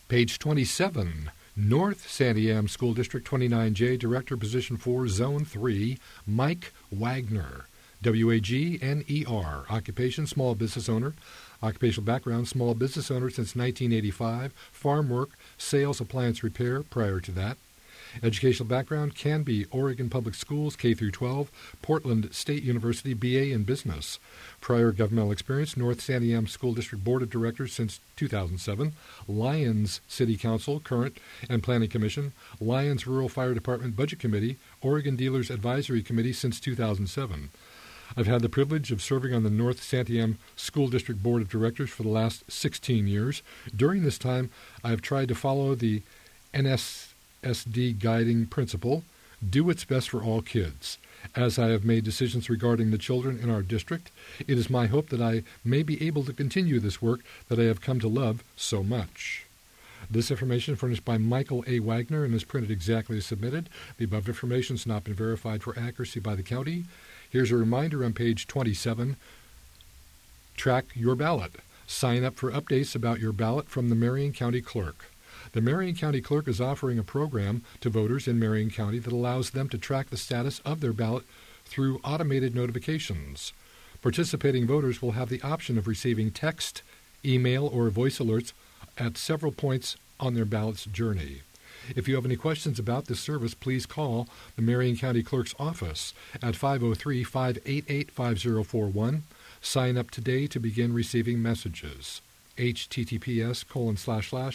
Page 27, North Santiam School District 29J, Director, Position 4, Zone 3, Mike Wagner. W-A-G-N-E-R. Occupation, small business owner. Occupational background, small business owner since 1985. Farm work, sales, appliance repair prior to that. Educational background can be Oregon Public Schools, K through 12, Portland State University, BA in Business. Prior governmental experience, North Santiam School District Board of Directors since 2007, Lyons City Council, current, and Planning Commission, Lyons Rural Fire Department Budget Committee, Oregon Dealers Advisory Committee since 2007. I've had the privilege of serving on the North Santiam School District Board of Directors for the last 16 years. During this time, I have tried to follow the NSSD guiding principle, do what's best for all kids. As I have made decisions regarding the children in our district, it is my hope that I may be able to continue this work that I have come to love so much. This information furnished by Michael A. Wagner and is printed exactly as submitted. The above information has not been verified for accuracy by the county. Here's a reminder on page 27. Track your ballot. Sign up for updates about your ballot from the Marion County Clerk. The Marion County Clerk is offering a program to voters in Marion County that allows them to track the status of their ballot through automated notifications. Participating voters will have the option of receiving text, email, or voice alerts at several points on their ballot's journey. If you have any questions about this service, please call the Marion County Clerk's office at 503-588-5041. Sign up today to begin receiving messages.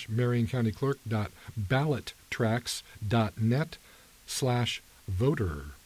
https://marioncountyclerk.ballottracks.net/voter.